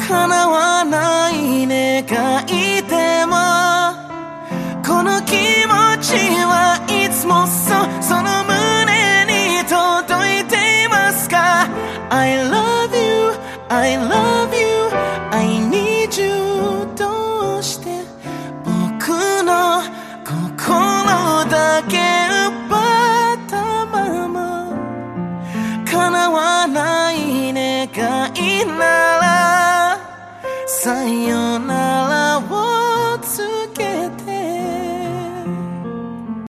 叶わない願いでもこの気持ちはいつもその胸に届いていますか I love you, I love you, I need you どうして僕の心だけ奪ったまま叶わない願いならさよ